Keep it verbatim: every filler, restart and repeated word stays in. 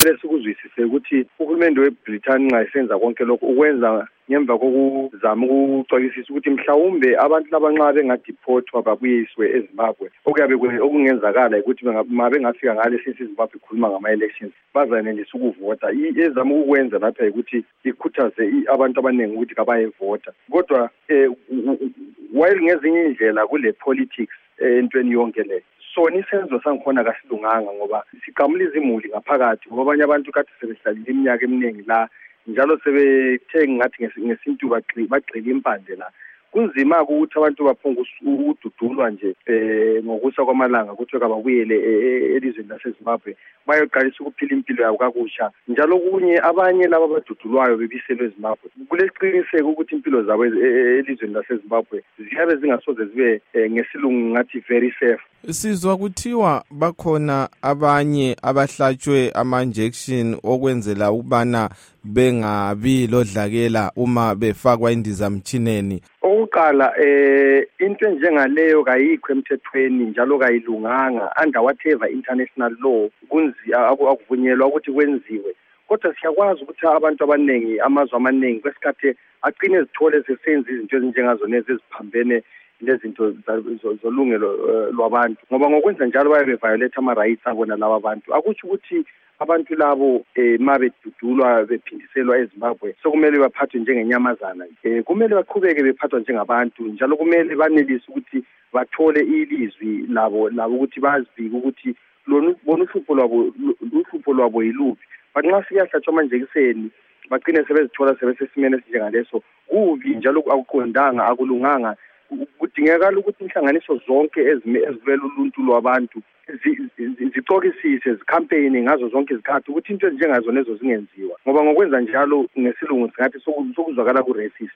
lesikuzwisise ukuthi uhulumende weBrithani nxa esenza konke lokho ukwenza ngemva kokuzama ukucwayisisa ukuthi mhlawumbe abantu laba nxa bengadiphothwa babuyiswe eZimbabwe okuyabe okungenzakala ukuthi ma bengafika ngale sisi Zimbabwe ikhuluma ngama-elections bazanelisa ukuvota. Ezama ukukwenza lapha ukuthi ikhuthaze abantu abaningi ukuthi kabayevota. Kodwa while ngezinye indlela kule politics entweni yonke le, sona isenzo sangikhona kasilunganga ngoba siqamula izimuli ngaphakathi ngoba abanye abantu kade sebehlalile iminyaka eminingi la njalo sebethe ngathi ngesintu bagxila impande la. Kunzima ukuthi abantu baphunga ukududulwa nje ngokusa kwamalanga ukuthi kababuyele elizweni laseZimbabwe bayoqalisa ukuphila impilo yabo kakusha. Njalo kunye abanye laba abadudulwayo bebiselwe eZimbabwe kuleqiniseko ukuthi impilo zabo elizweni laseZimbabwe ziyabe zingasoze zibe ngesilungu ngathi very safe. Sizwa kuthiwa bakhona abanye abahlatshwe ama-injection okwenzela ukubana bengabi lodlakela uma befakwa indizamtshineni. Oqala eh into njengaleyo kayikho emthethweni njalo kayilunganga under whatever international law kunzi akuvunyelwa ukuthi kwenziwe. Kodwa siyakwazi ukuthi abantu abaningi amazwe amaningi kwesikhathi aqine ezithole sesenza izinto ezinjengazona eziphambene lezinto zolungelo lwabantu ngoba ngokwenza njalo bayabe violate ama-rights abona laba bantu. Akutsho ukuthi abantu labo ma bedudulwa bephindiselwa eZimbabwe sokumele baphathwe njengenyamazana. Kumele baqhubeke bephathwa njengabantu njalo kumele banelise ukuthi bathole ilizwi labo labo ukuthi bazibike ukuthi lona uhlupho lwabo uhlupho lwabo yiluphi. But nxa siyahlatshwa amanjekiseni bagcine sebezithola sebesesimeni esinjengaleso kubi njalo akuqondanga akulunganga. Kudingakala ukuthi inhlanganiso zonke ezivela uluntu lwabantu zicokisise zikhampeyini ngazo zonke izikhathi ukuthi into ezinjengazo lezo zingenziwa ngoba ngokwenza njalo ngesilungu singathi sokuzwakala ku-racist.